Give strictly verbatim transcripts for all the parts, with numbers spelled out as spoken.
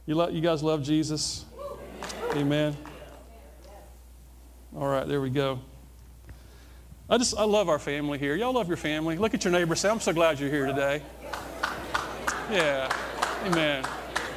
You, lo- you guys love Jesus? Amen. All right, there we go. I just, I love our family here. Y'all love your family. Look at your neighbor. Say, I'm so glad you're here today. Yeah. Amen.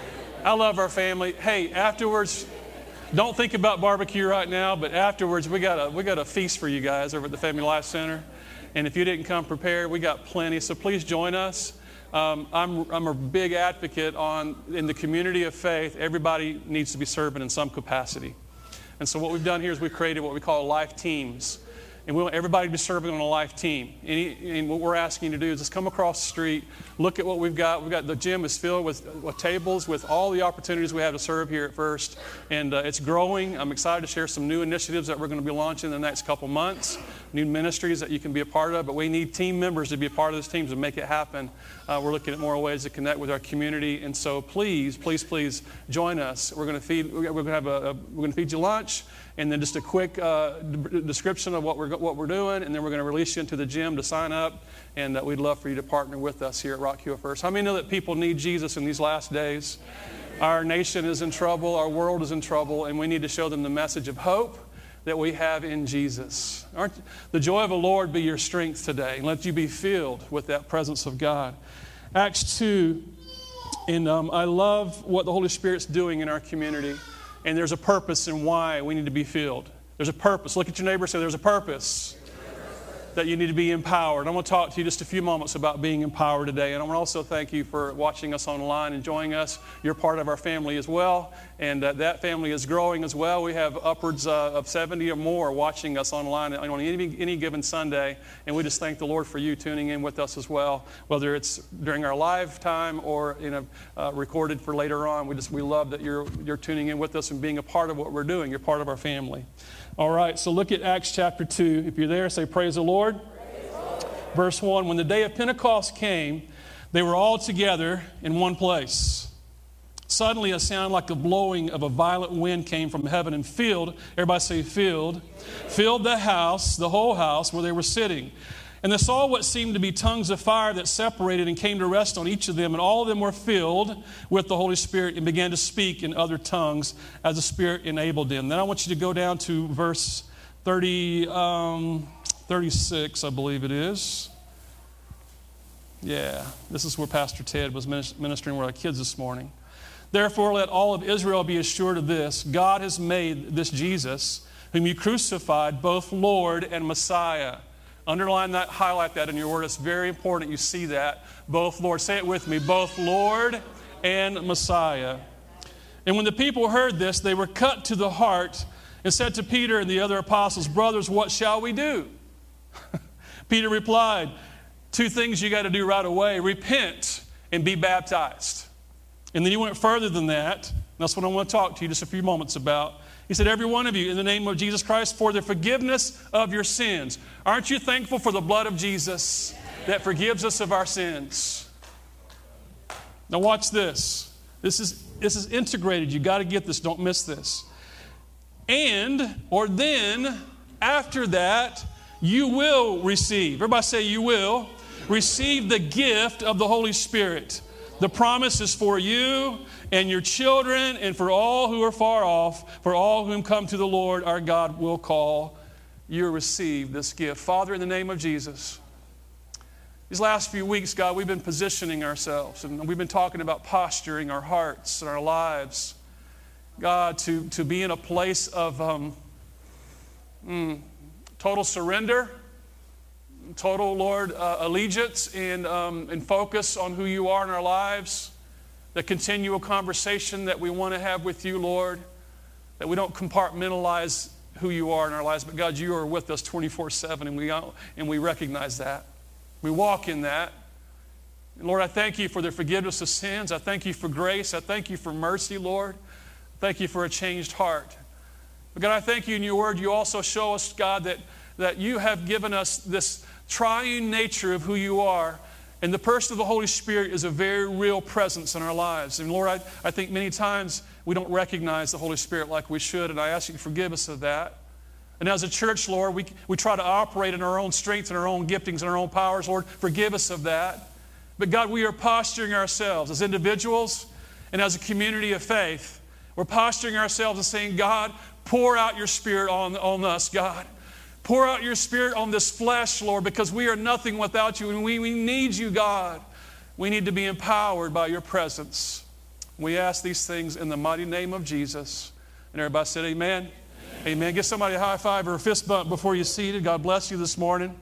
I love our family. Hey, afterwards, don't think about barbecue right now, but afterwards, we got a, we got a feast for you guys over at the Family Life Center. And if you didn't come prepared, we got plenty. So please join us. Um, I'm, I'm a big advocate on, in the community of faith, everybody needs to be serving in some capacity. And so what we've done here is we've created what we call life teams. And we want everybody to be serving on a life team. Any, and what we're asking you to do is just come across the street, look at what we've got. We've got the gym is filled with, with tables with all the opportunities we have to serve here at First. And uh, it's growing. I'm excited to share some new initiatives that we're going to be launching in the next couple months, new ministries that you can be a part of. But we need team members to be a part of this team to make it happen. Uh, we're looking at more ways to connect with our community. And so please, please, please join us. We're going to feed, we're going to have a, a we're going to feed you lunch. And then just a quick uh, d- description of what we're what we're doing, and then we're going to release you into the gym to sign up. And uh, we'd love for you to partner with us here at Rock Hill First. How many know that people need Jesus in these last days? Our nation is in trouble, our world is in trouble, and we need to show them the message of hope that we have in Jesus. Aren't, the joy of the Lord be your strength today, and let you be filled with that presence of God. Acts two, and um, I love what the Holy Spirit's doing in our community. And there's a purpose in why we need to be filled. There's a purpose. Look at your neighbor and say, there's a purpose that you need to be empowered. I want to talk to you just a few moments about being empowered today. And I want to also thank you for watching us online and joining us. You're part of our family as well. And uh, that family is growing as well. We have upwards uh, of seventy or more watching us online on any, any given Sunday. And we just thank the Lord for you tuning in with us as well, whether it's during our live time or in a, uh, recorded for later on. We just we love that you're, you're tuning in with us and being a part of what we're doing. You're part of our family. All right, so look at Acts chapter two. If you're there, say, praise the Lord. Praise the Lord. Verse one, when the day of Pentecost came, they were all together in one place. Suddenly a sound like the blowing of a violent wind came from heaven and filled, everybody say filled, filled the house, the whole house where they were sitting. And they saw what seemed to be tongues of fire that separated and came to rest on each of them. And all of them were filled with the Holy Spirit and began to speak in other tongues as the Spirit enabled them. Then I want you to go down to verse thirty, um, thirty-six, I believe it is. Yeah, this is where Pastor Ted was ministering with our kids this morning. Therefore, let all of Israel be assured of this. God has made this Jesus, whom you crucified, both Lord and Messiah. Underline that, highlight that in your word. It's very important you see that. Both Lord. Say it with me. Both Lord and Messiah. And when the people heard this, they were cut to the heart and said to Peter and the other apostles, brothers, what shall we do? Peter replied, two things you got to do right away. Repent and be baptized. And then he went further than that. That's what I want to talk to you just a few moments about. He said, every one of you, in the name of Jesus Christ, for the forgiveness of your sins. Aren't you thankful for the blood of Jesus that forgives us of our sins? Now watch this. This is, this is integrated. You got to get this. Don't miss this. And, or then, after that, you will receive. Everybody say you will. Receive the gift of the Holy Spirit. The promise is for you and your children and for all who are far off, for all whom come to the Lord our God will call. You receive this gift. Father, in the name of Jesus, these last few weeks, God, we've been positioning ourselves and we've been talking about posturing our hearts and our lives. God, to, to be in a place of um, mm, total surrender, total, Lord, uh, allegiance and, um, and focus on who you are in our lives, the continual conversation that we want to have with you, Lord, that we don't compartmentalize who you are in our lives, but God, you are with us twenty-four seven, and we, and we recognize that. We walk in that. And Lord, I thank you for the forgiveness of sins. I thank you for grace. I thank you for mercy, Lord. Thank you for a changed heart. But God, I thank you in your word. You also show us, God, that, that you have given us this triune nature of who you are. And the person of the Holy Spirit is a very real presence in our lives. And Lord, I, I think many times we don't recognize the Holy Spirit like we should. And I ask you to forgive us of that. And as a church, Lord, we, we try to operate in our own strengths and our own giftings and our own powers. Lord, forgive us of that. But God, we are posturing ourselves as individuals And as a community of faith, we're posturing ourselves and saying, God, pour out your Spirit on, on us, God. Pour out your Spirit on this flesh, Lord, because we are nothing without you, and we, we need you, God. We need to be empowered by your presence. We ask these things in the mighty name of Jesus. And everybody said amen. Amen. Amen. Give somebody a high five or a fist bump before you're seated. God bless you this morning.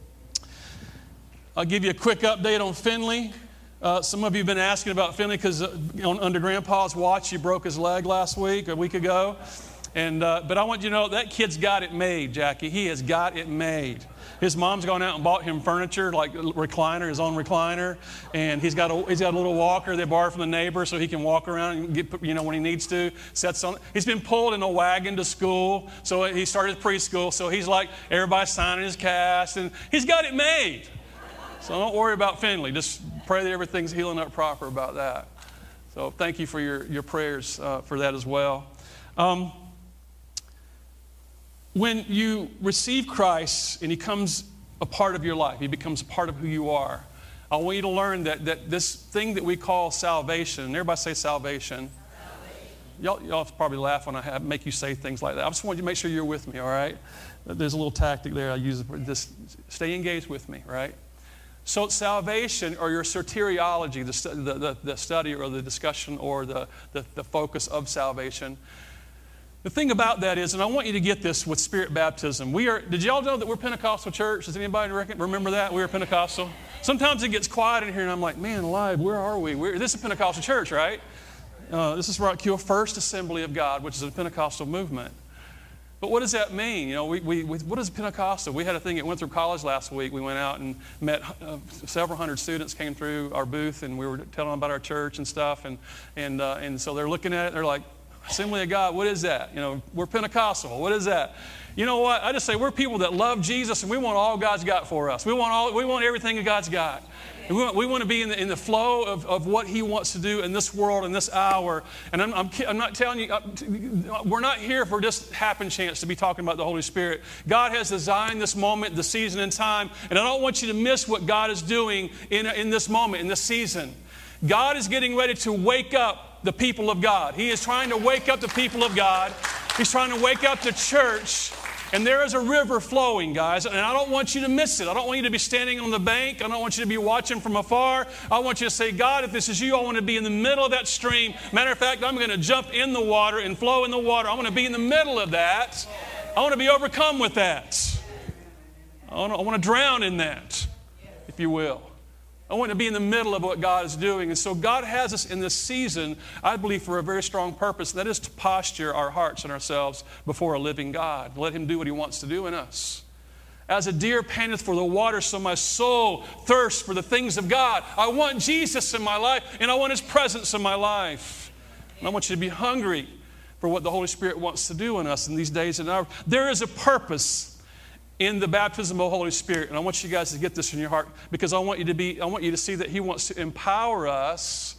I'll give you a quick update on Finley. Uh, some of you have been asking about Finley because uh, under Grandpa's watch, he broke his leg last week, a week ago. And uh, but I want you to know that kid's got it made, Jackie. He has got it made. His mom's gone out and bought him furniture, like a recliner, his own recliner, and he's got a he's got a little walker they borrowed from the neighbor so he can walk around and get, you know, when he needs to. Sets on. He's been pulled in a wagon to school, so he started preschool. So he's like everybody's signing his cast, and he's got it made. So don't worry about Finley. Just pray that everything's healing up proper about that. So thank you for your, your prayers uh, for that as well. Um, when you receive Christ and he becomes a part of your life, he becomes a part of who you are, I want you to learn that, that this thing that we call salvation, and everybody say salvation. salvation. Y'all, y'all probably laugh when I have, make you say things like that. I just want you to make sure you're with me, all right? There's a little tactic there I use. Just stay engaged with me, right? So salvation, or your soteriology, the, the, the, the study or the discussion or the, the, the focus of salvation. The thing about that is, and I want you to get this with Spirit baptism. We are. Did y'all know that we're Pentecostal church? Does anybody reckon, remember that? We're Pentecostal. Sometimes it gets quiet in here and I'm like, man alive, where are we? We're, this is a Pentecostal church, right? Uh, this is Rock Hill First Assembly of God, which is a Pentecostal movement. But what does that mean? You know, we, we, we, what is Pentecostal? We had a thing at Winthrop College last week. We went out and met uh, several hundred students came through our booth, and we were telling them about our church and stuff. And and uh, and so they're looking at it. They're like, Assembly of God, what is that? You know, we're Pentecostal. What is that? You know what? I just say we're people that love Jesus, and we want all God's got for us. We want all. We want everything that God's got. And we want, we want to be in the, in the flow of, of what He wants to do in this world, in this hour. And I'm, I'm, I'm not telling you, we're not here for just happen chance to be talking about the Holy Spirit. God has designed this moment, the season and time, and I don't want you to miss what God is doing in, in this moment, in this season. God is getting ready to wake up the people of God. He is trying to wake up the people of God. He's trying to wake up the church. And there is a river flowing, guys, and I don't want you to miss it. I don't want you to be standing on the bank. I don't want you to be watching from afar. I want you to say, God, if this is you, I want to be in the middle of that stream. Matter of fact, I'm going to jump in the water and flow in the water. I want to be in the middle of that. I want to be overcome with that. I want to, I want to drown in that, if you will. I want to be in the middle of what God is doing. And so God has us in this season, I believe, for a very strong purpose. That is to posture our hearts and ourselves before a living God. Let Him do what He wants to do in us. As a deer panteth for the water, so my soul thirsts for the things of God. I want Jesus in my life, and I want His presence in my life. And I want you to be hungry for what the Holy Spirit wants to do in us in these days and hours. There is a purpose in the baptism of the Holy Spirit. And I want you guys to get this in your heart, because I want you to be, I want you to see that He wants to empower us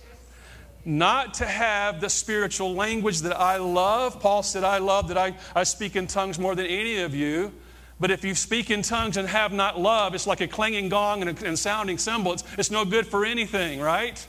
not to have the spiritual language that I love. Paul said, I love that I, I speak in tongues more than any of you. But if you speak in tongues and have not love, it's like a clanging gong and a and sounding cymbal. It's, it's no good for anything, right?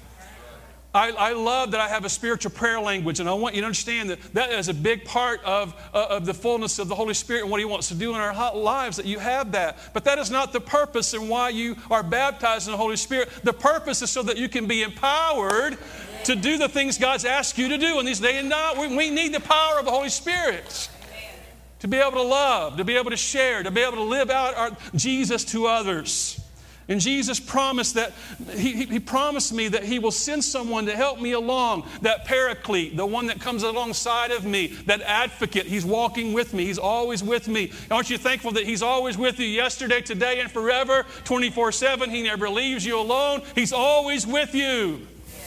I, I love that I have a spiritual prayer language, and I want you to understand that that is a big part of, uh, of the fullness of the Holy Spirit and what He wants to do in our lives, that you have that. But that is not the purpose and why you are baptized in the Holy Spirit. The purpose is so that you can be empowered to do the things God's asked you to do in these days and hours. We, we need the power of the Holy Spirit to be able to love, to be able to share, to be able to live out our Jesus to others. And Jesus promised that, he, he promised me that He will send someone to help me along, that paraclete, the one that comes alongside of me, that advocate. He's walking with me. He's always with me. Aren't you thankful that He's always with you yesterday, today, and forever, twenty-four seven? He never leaves you alone. He's always with you.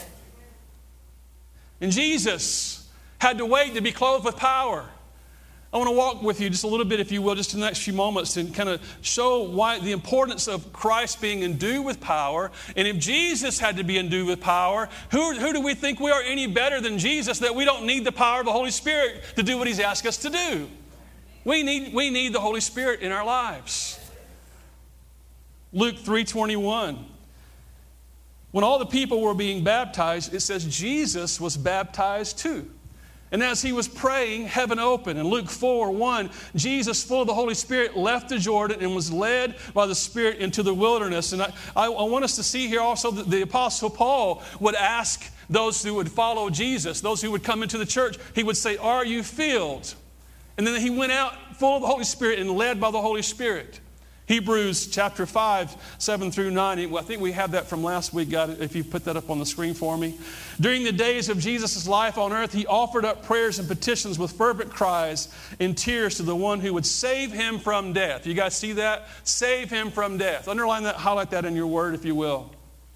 And Jesus had to wait to be clothed with power. I want to walk with you just a little bit, if you will, just in the next few moments, and kind of show why the importance of Christ being endued with power. And if Jesus had to be endued with power, who, who do we think we are any better than Jesus, that we don't need the power of the Holy Spirit to do what He's asked us to do? We need, we need the Holy Spirit in our lives. Luke three twenty-one. when all the people were being baptized, it says Jesus was baptized too. And as he was praying, heaven opened. In Luke four one, Jesus, full of the Holy Spirit, left the Jordan and was led by the Spirit into the wilderness. And I, I, I want us to see here also that the Apostle Paul would ask those who would follow Jesus, those who would come into the church, he would say, "Are you filled?" And then he went out full of the Holy Spirit and led by the Holy Spirit. Hebrews chapter five, seven through nine. I think we have that from last week, God, if you put that up on the screen for me. During the days of Jesus' life on earth, he offered up prayers and petitions with fervent cries and tears to the one who would save him from death. You guys see that? Save him from death. Underline that, highlight that in your word, if you will.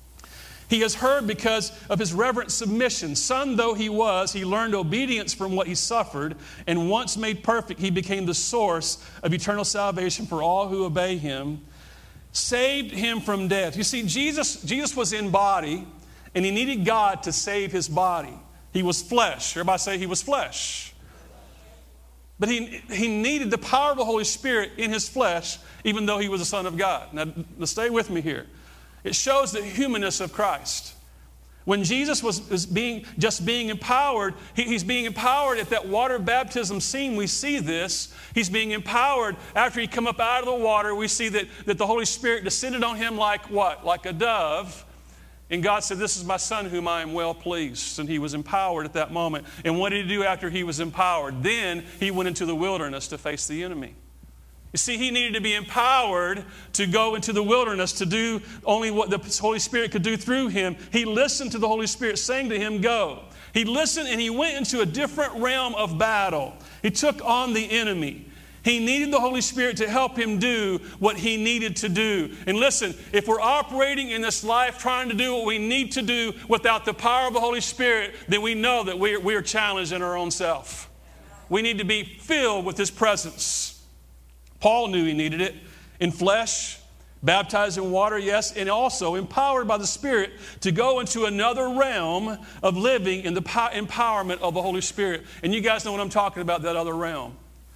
He has heard because of his reverent submission. Son though he was, he learned obedience from what he suffered, and once made perfect, he became the source of eternal salvation for all who obey him. Saved him from death. You see, Jesus, Jesus was in body, and he needed God to save his body. He was flesh. Everybody say he was flesh. But he, he needed the power of the Holy Spirit in his flesh, even though he was the Son of God. Now, now stay with me here. It shows the humanness of Christ. When Jesus was, was being, just being empowered, he, he's being empowered at that water baptism scene. We see this. He's being empowered after he come up out of the water. We see that, that the Holy Spirit descended on him like what? Like a dove. And God said, "This is my Son whom I am well pleased." And he was empowered at that moment. And what did he do after he was empowered? Then he went into the wilderness to face the enemy. You see, he needed to be empowered to go into the wilderness to do only what the Holy Spirit could do through him. He listened to the Holy Spirit saying to him, "Go." He listened and he went into a different realm of battle. He took on the enemy. He needed the Holy Spirit to help him do what he needed to do. And listen, if we're operating in this life trying to do what we need to do without the power of the Holy Spirit, then we know that we're, we're challenged in our own self. We need to be filled with his presence. Paul knew he needed it in flesh, baptized in water, yes, and also empowered by the Spirit to go into another realm of living in the empowerment of the Holy Spirit. And you guys know what I'm talking about, that other realm.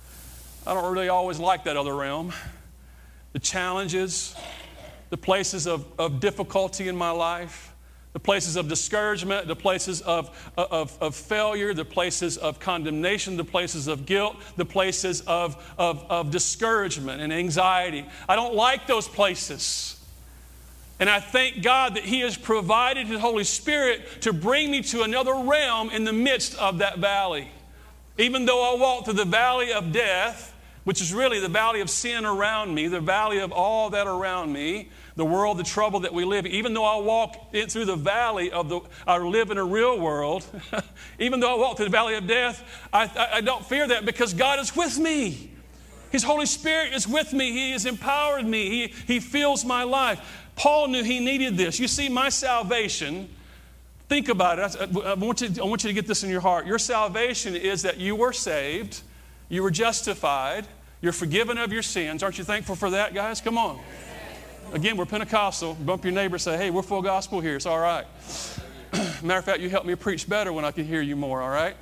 I don't really always like that other realm. The challenges, the places of, of difficulty in my life, the places of discouragement, the places of, of, of failure, the places of condemnation, the places of guilt, the places of, of, of discouragement and anxiety. I don't like those places. And I thank God that he has provided his Holy Spirit to bring me to another realm in the midst of that valley. Even though I walk through the valley of death, which is really the valley of sin around me, the valley of all that around me, the world, the trouble that we live in. Even though I walk in through the valley of the, I live in a real world, even though I walk through the valley of death, I, I, I don't fear that because God is with me. His Holy Spirit is with me. He has empowered me. He, he fills my life. Paul knew he needed this. You see, my salvation, think about it. I, I, want you, I want you to get this in your heart. Your salvation is that you were saved, you were justified, you're forgiven of your sins. Aren't you thankful for that, guys? Come on. Again, we're Pentecostal. Bump your neighbor and say, "Hey, we're full gospel here. It's all right." Matter of fact, you help me preach better when I can hear you more, all right?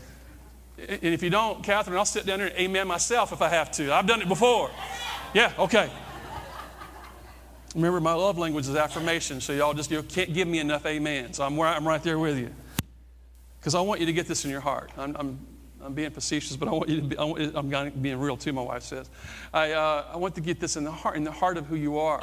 And if you don't, Catherine, I'll sit down there and amen myself if I have to. I've done it before. Yeah, okay. Remember, my love language is affirmation, so y'all just you can't give me enough amen. So I'm, I'm right there with you. Because I want you to get this in your heart. I'm, I'm, I'm being facetious, but I want you to be, I want, I'm being real too, my wife says. I, uh, I want to get this in the heart, in the heart of who you are.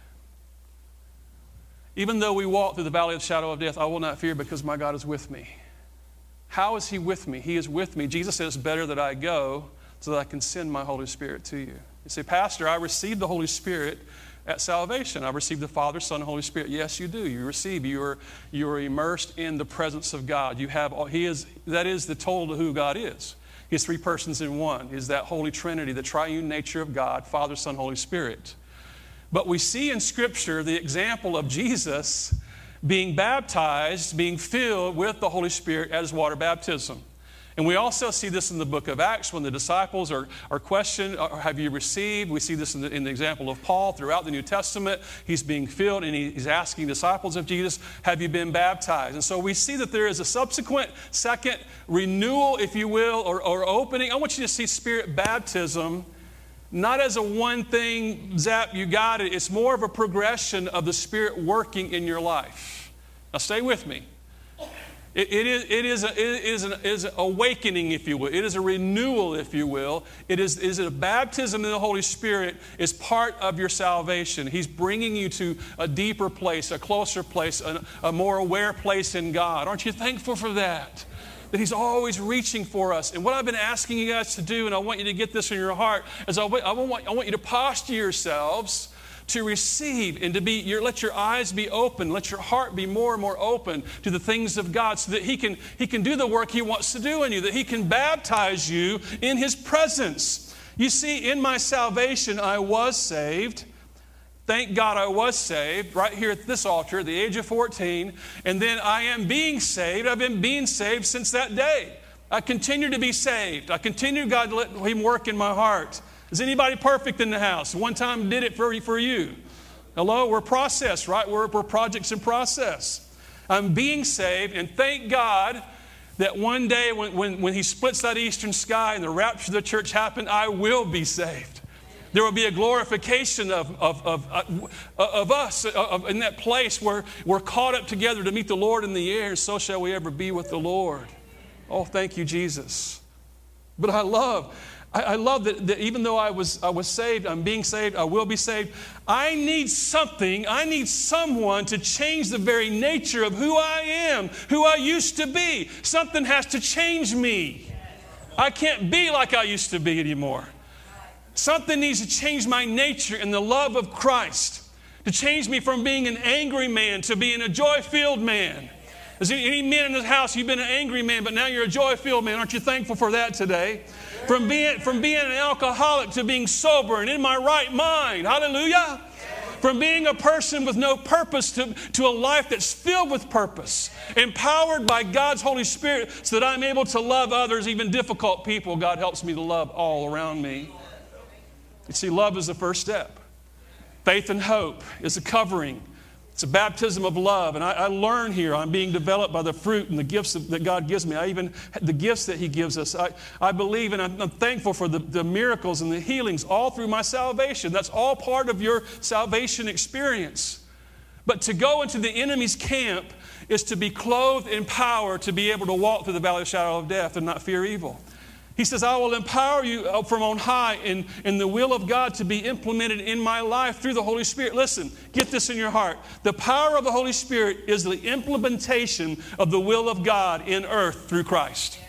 Even though we walk through the valley of the shadow of death, I will not fear because my God is with me. How is he with me? He is with me. Jesus says, "It's better that I go so that I can send my Holy Spirit to you." You say, "Pastor, I received the Holy Spirit at salvation. I received the Father, Son, and Holy Spirit." Yes, you do. You receive. You are, you are immersed in the presence of God. You have. He is. That is the total of who God is. He's three persons in one. He's that Holy Trinity, the triune nature of God, Father, Son, Holy Spirit. But we see in Scripture the example of Jesus being baptized, being filled with the Holy Spirit at his water baptism. And we also see this in the book of Acts when the disciples are, are questioned, have you received? We see this in the, in the example of Paul throughout the New Testament. He's being filled and he, he's asking disciples of Jesus, have you been baptized? And so we see that there is a subsequent second renewal, if you will, or, or opening. I want you to see Spirit baptism not as a one thing, zap, you got it. It's more of a progression of the Spirit working in your life. Now stay with me. It, it is, it is, a, it is an is an awakening, if you will. It is a renewal, if you will. It is, is a baptism in the Holy Spirit is part of your salvation. He's bringing you to a deeper place, a closer place, a, a more aware place in God. Aren't you thankful for that? That He's always reaching for us. And what I've been asking you guys to do, and I want you to get this in your heart, is I want, I want, I want you to posture yourselves to receive and to be, your, let your eyes be open, let your heart be more and more open to the things of God so that He can, he can do the work He wants to do in you, that He can baptize you in His presence. You see, in my salvation, I was saved. Thank God I was saved right here at this altar at the age of fourteen. And then I am being saved. I've been being saved since that day. I continue to be saved. I continue, God, to let Him work in my heart. Is anybody perfect in the house? One time did it for, for you. Hello? We're process, right? We're, we're projects in process. I'm being saved, and thank God that one day when, when, when He splits that eastern sky and the rapture of the church happened, I will be saved. There will be a glorification of, of, of, of, of us of, in that place where we're caught up together to meet the Lord in the air, and so shall we ever be with the Lord. Oh, thank you, Jesus. But I love... I love that, that even though I was, I was saved, I'm being saved, I will be saved, I need something, I need someone to change the very nature of who I am, who I used to be. Something has to change me. I can't be like I used to be anymore. Something needs to change my nature in the love of Christ, to change me from being an angry man to being a joy-filled man. Is there any men in this house, you've been an angry man, but now you're a joy-filled man? Aren't you thankful for that today? From being, from being an alcoholic to being sober and in my right mind. Hallelujah. From being a person with no purpose to, to a life that's filled with purpose. Empowered by God's Holy Spirit so that I'm able to love others, even difficult people. God helps me to love all around me. You see, love is the first step. Faith and hope is a covering. It's a baptism of love. And I, I learn here, I'm being developed by the fruit and the gifts that God gives me. I even, the gifts that He gives us. I, I believe and I'm, I'm thankful for the, the miracles and the healings all through my salvation. That's all part of your salvation experience. But to go into the enemy's camp is to be clothed in power to be able to walk through the valley of the shadow of death and not fear evil. He says, I will empower you from on high in, in the will of God to be implemented in my life through the Holy Spirit. Listen, get this in your heart. The power of the Holy Spirit is the implementation of the will of God in earth through Christ.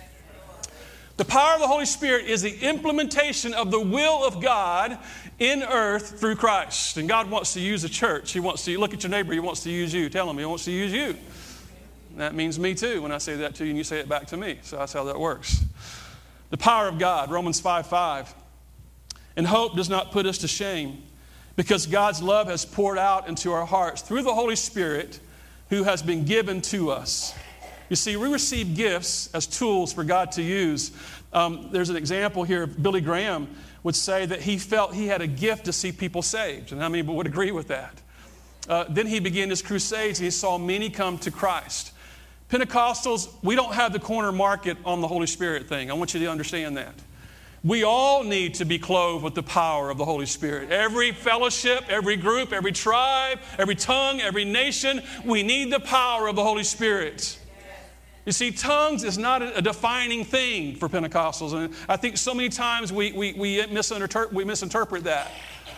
The power of the Holy Spirit is the implementation of the will of God in earth through Christ. And God wants to use a church. He wants to, look at your neighbor, He wants to use you. Tell him He wants to use you. And that means me too when I say that to you and you say it back to me. So that's how that works. The power of God, Romans five five. And hope does not put us to shame because God's love has poured out into our hearts through the Holy Spirit who has been given to us. You see, we receive gifts as tools for God to use. Um, there's an example here. Billy Graham would say that he felt he had a gift to see people saved. And how many would agree with that? Uh, then he began his crusades and he saw many come to Christ. Pentecostals, we don't have the corner market on the Holy Spirit thing. I want you to understand that. We all need to be clothed with the power of the Holy Spirit. Every fellowship, every group, every tribe, every tongue, every nation, we need the power of the Holy Spirit. You see, tongues is not a defining thing for Pentecostals. And I think so many times we, we, we, misinterpret, we misinterpret that.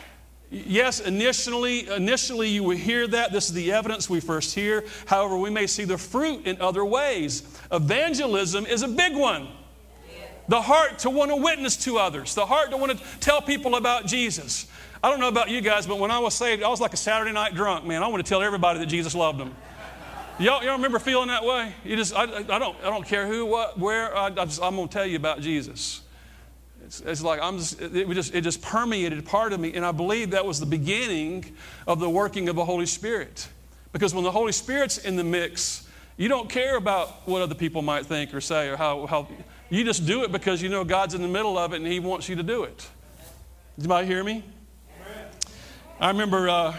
Yes, initially, initially you will hear that. This is the evidence we first hear. However, we may see the fruit in other ways. Evangelism is a big one. The heart to want to witness to others. The heart to want to tell people about Jesus. I don't know about you guys, but when I was saved, I was like a Saturday night drunk, man. I want to tell everybody that Jesus loved them. Y'all, y'all remember feeling that way? You just, I, I don't, I don't care who, what, where. I, I just, I'm going to tell you about Jesus. It's, it's like I'm just, it just, it just permeated part of me, and I believe that was the beginning of the working of the Holy Spirit. Because when the Holy Spirit's in the mix, you don't care about what other people might think or say or how, how you just do it because you know God's in the middle of it and He wants you to do it. Did anybody hear me? Amen. I remember. Uh,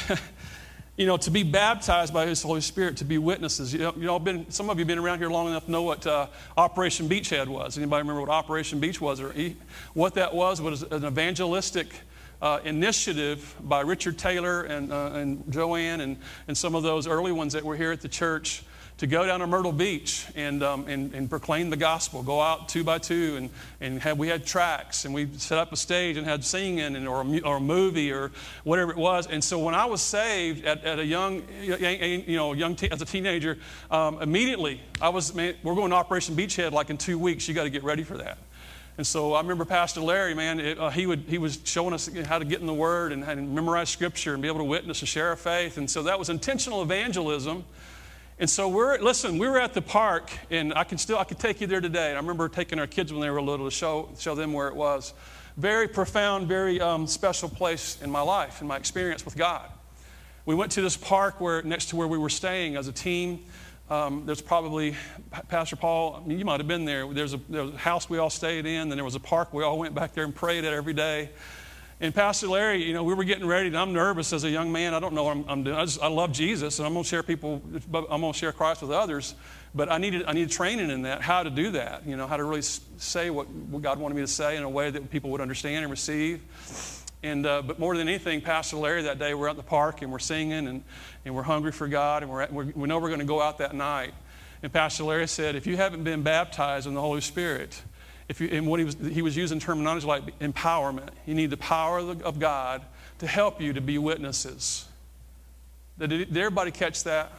You know, to be baptized by His Holy Spirit, to be witnesses. You know, you know been, some of you have been around here long enough to know what uh, Operation Beachhead was. Anybody remember what Operation Beach was? Or what that was? Was an evangelistic uh, initiative by Richard Taylor and, uh, and Joanne and, and some of those early ones that were here at the church to go down to Myrtle Beach and, um, and, and proclaim the gospel, go out two by two, and, and have, we had tracks, and we set up a stage and had singing and, or, a, or a movie or whatever it was. And so when I was saved at, at a young, you know, young te- as a teenager, um, immediately I was, man, we're going to Operation Beachhead like in two weeks. You got to get ready for that. And so I remember Pastor Larry, man, it, uh, he would he was showing us how to get in the Word and how to memorize Scripture and be able to witness and share our faith. And so that was intentional evangelism. And so we're, listen, we were at the park, and I can still, I could take you there today. And I remember taking our kids when they were little to show, show them where it was. Very profound, very um, special place in my life, in my experience with God. We went to this park where, next to where we were staying as a team. Um, there's probably, Pastor Paul, I mean, you might have been there. There's a, there was a house we all stayed in, then there was a park we all went back there and prayed at every day. And Pastor Larry, you know, we were getting ready, and I'm nervous as a young man. I don't know what I'm, I'm doing. I, just, I love Jesus, and I'm going to share people. I'm going to share Christ with others. But I needed, I needed training in that, how to do that. You know, how to really say what, what God wanted me to say in a way that people would understand and receive. And uh, but more than anything, Pastor Larry that day, we're at the park and we're singing and, and we're hungry for God, and we're, at, we're we know we're going to go out that night. And Pastor Larry said, if you haven't been baptized in the Holy Spirit. If you, and what he was, he was using terminology like empowerment. You need the power of, the, of God to help you to be witnesses. Did, did everybody catch that?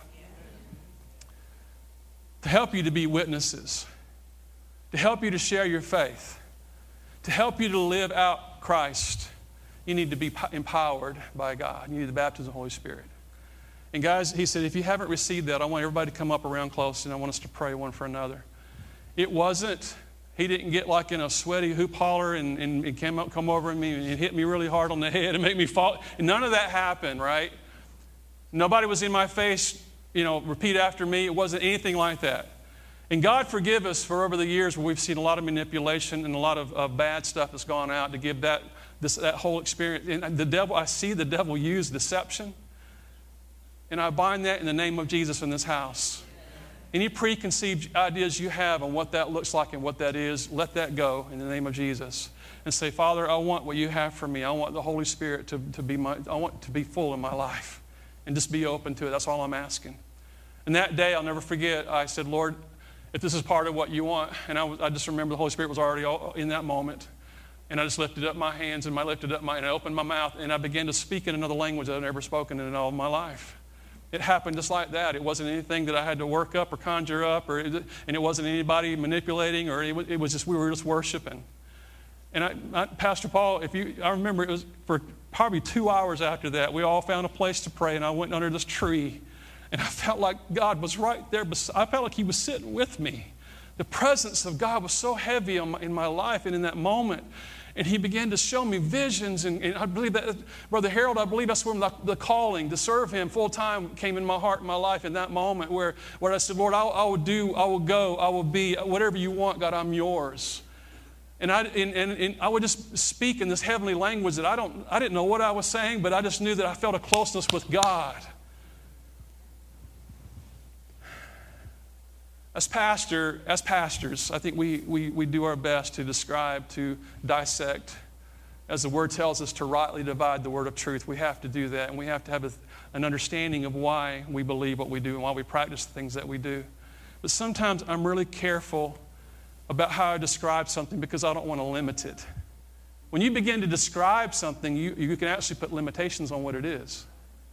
To help you to be witnesses. To help you to share your faith. To help you to live out Christ. You need to be empowered by God. You need the baptism of the Holy Spirit. And guys, he said, if you haven't received that, I want everybody to come up around close, and I want us to pray one for another. It wasn't... He didn't get like in a sweaty hoop holler and, and, and came up, come over me and hit me really hard on the head and make me fall. None of that happened, right? Nobody was in my face, you know, repeat after me. It wasn't anything like that. And God forgive us for over the years where we've seen a lot of manipulation and a lot of uh, bad stuff that's gone out to give that, this, that whole experience. And the devil, I see the devil use deception. And I bind that in the name of Jesus in this house. Any preconceived ideas you have on what that looks like and what that is, let that go in the name of Jesus. And say, Father, I want what you have for me. I want the Holy Spirit to, to be my, I want to be full in my life. And just be open to it. That's all I'm asking. And that day, I'll never forget, I said, Lord, if this is part of what you want. And I, was, I just remember the Holy Spirit was already all, in that moment. And I just lifted up my hands and I lifted up my, and I opened my mouth and I began to speak in another language that I'd never spoken in all of my life. It happened just like that. It wasn't anything that I had to work up or conjure up, or and it wasn't anybody manipulating, or it was, it was just we were just worshiping. And I, I, Pastor Paul, if you, I remember it was for probably two hours after that, we all found a place to pray, and I went under this tree, and I felt like God was right there. I felt like He was sitting with me. The presence of God was so heavy in my, in my life and in that moment. And He began to show me visions. And, and I believe that, Brother Harold, I believe that's when the, the calling to serve Him full time came in my heart and my life in that moment where, where I said, Lord, I, I will do, I will go, I will be, whatever you want, God, I'm yours. And I, and, and, and I would just speak in this heavenly language that I, don't, I didn't know what I was saying, but I just knew that I felt a closeness with God. As pastor, as pastors, I think we, we, we do our best to describe, to dissect. As the Word tells us to rightly divide the word of truth, we have to do that. And we have to have a, an understanding of why we believe what we do and why we practice the things that we do. But sometimes I'm really careful about how I describe something because I don't want to limit it. When you begin to describe something, you, you can actually put limitations on what it is.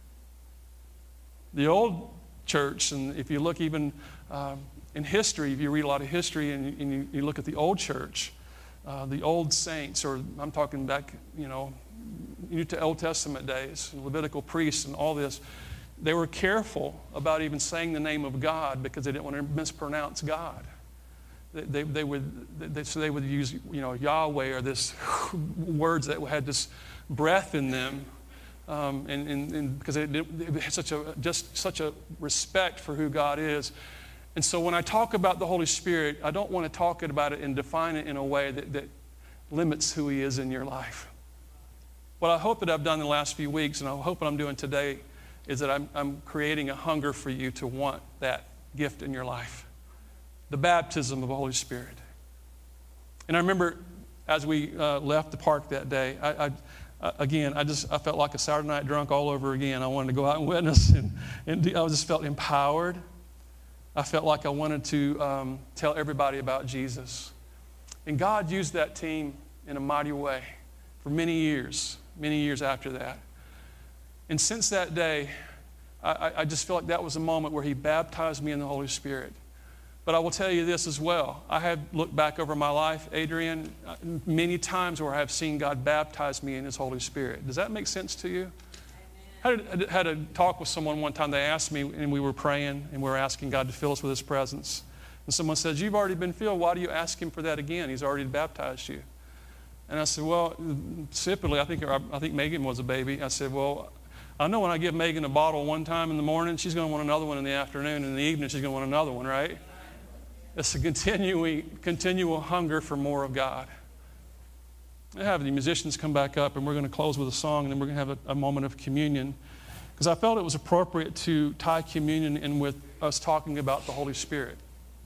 The old church, and if you look even... Um, In history, if you read a lot of history and you, and you, you look at the old church, uh, the old saints, or I'm talking back, you know, New to Old Testament days, Levitical priests and all this, they were careful about even saying the name of God because they didn't want to mispronounce God. They, they, they would, they, so they would use, you know, Yahweh or this words that had this breath in them, um, and, and, and because it, it had such a just such a respect for who God is. And so when I talk about the Holy Spirit, I don't want to talk about it and define it in a way that, that limits who He is in your life. What I hope that I've done in the last few weeks, and I hope what I'm doing today, is that I'm, I'm creating a hunger for you to want that gift in your life. The baptism of the Holy Spirit. And I remember as we uh, left the park that day, I, I, uh, again, I just I felt like a Saturday night drunk all over again. I wanted to go out and witness, and, and I just felt empowered. I felt like I wanted to um, tell everybody about Jesus. And God used that team in a mighty way for many years, many years after that. And since that day, I, I just feel like that was a moment where he baptized me in the Holy Spirit. But I will tell you this as well. I have looked back over my life, Adrian, many times where I have seen God baptize me in his Holy Spirit. Does that make sense to you? I had, I had a talk with someone one time. They asked me, and we were praying, and we were asking God to fill us with his presence. And someone says, you've already been filled. Why do you ask him for that again? He's already baptized you. And I said, well, typically, I think, I think Megan was a baby. I said, well, I know when I give Megan a bottle one time in the morning, she's going to want another one in the afternoon. And in the evening, she's going to want another one, right? It's a continuing, continual hunger for more of God. I have the musicians come back up, and we're going to close with a song, and then we're going to have a, a moment of communion. Because I felt it was appropriate to tie communion in with us talking about the Holy Spirit.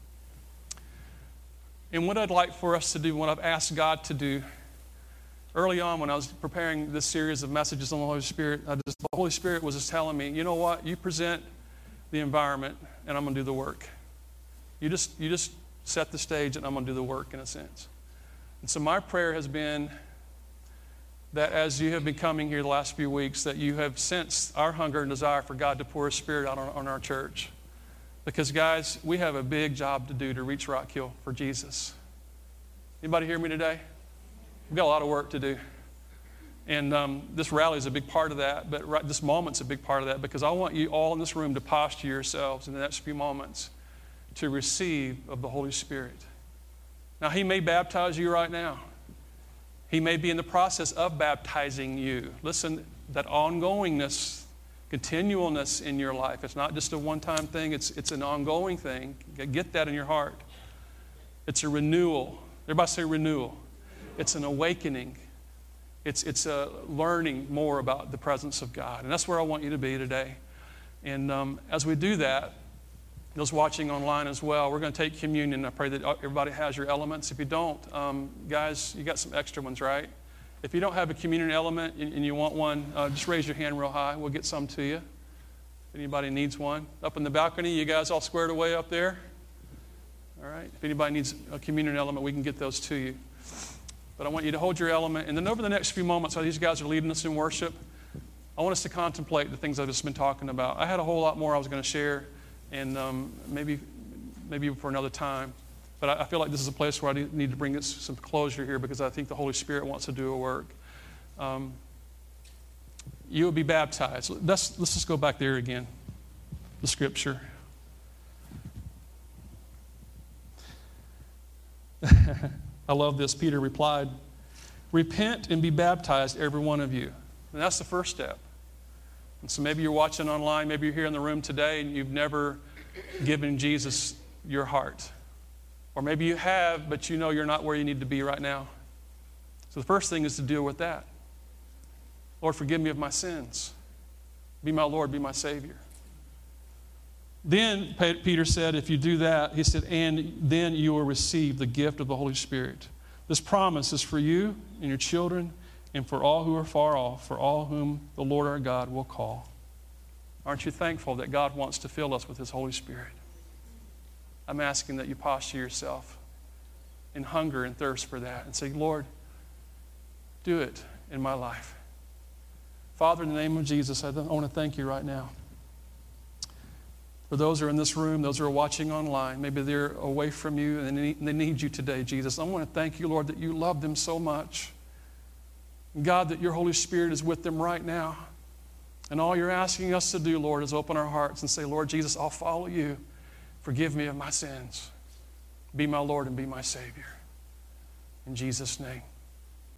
And what I'd like for us to do, what I've asked God to do, early on when I was preparing this series of messages on the Holy Spirit, I just, the Holy Spirit was just telling me, you know what, you present the environment, and I'm going to do the work. You just, you just set the stage, and I'm going to do the work in a sense. And so my prayer has been that as you have been coming here the last few weeks, that you have sensed our hunger and desire for God to pour His Spirit out on, on our church. Because, guys, we have a big job to do to reach Rock Hill for Jesus. Anybody hear me today? We've got a lot of work to do. And um, this rally is a big part of that, but right, this moment's a big part of that, because I want you all in this room to posture yourselves in the next few moments to receive of the Holy Spirit. Now, He may baptize you right now. He may be in the process of baptizing you. Listen, that ongoingness, continualness in your life, it's not just a one-time thing, it's, it's an ongoing thing. Get that in your heart. It's a renewal. Everybody say renewal. It's an awakening. It's, it's a learning more about the presence of God. And that's where I want you to be today. And um, as we do that, those watching online as well, we're going to take communion. I pray that everybody has your elements. If you don't, um, guys, you got some extra ones, right? If you don't have a communion element and, and you want one, uh, just raise your hand real high. We'll get some to you. If anybody needs one. Up in the balcony, you guys all squared away up there? All right. If anybody needs a communion element, we can get those to you. But I want you to hold your element. And then over the next few moments, while these guys are leading us in worship, I want us to contemplate the things I've just been talking about. I had a whole lot more I was going to share. And um, maybe maybe for another time. But I, I feel like this is a place where I need to bring some closure here, because I think the Holy Spirit wants to do a work. Um, you will be baptized. Let's, let's just go back there again, the scripture. I love this. Peter replied, repent and be baptized, every one of you. And that's the first step. And so maybe you're watching online, maybe you're here in the room today and you've never given Jesus your heart. Or maybe you have, but you know you're not where you need to be right now. So the first thing is to deal with that. Lord, forgive me of my sins. Be my Lord, be my Savior. Then Peter said, if you do that, he said, and then you will receive the gift of the Holy Spirit. This promise is for you and your children, and for all who are far off, for all whom the Lord our God will call. Aren't you thankful that God wants to fill us with His Holy Spirit? I'm asking that you posture yourself in hunger and thirst for that and say, Lord, do it in my life. Father, in the name of Jesus, I want to thank you right now. For those who are in this room, those who are watching online, maybe they're away from you and they need, they need you today, Jesus. I want to thank you, Lord, that you love them so much. God, that your Holy Spirit is with them right now. And all you're asking us to do, Lord, is open our hearts and say, Lord Jesus, I'll follow you. Forgive me of my sins. Be my Lord and be my Savior. In Jesus' name.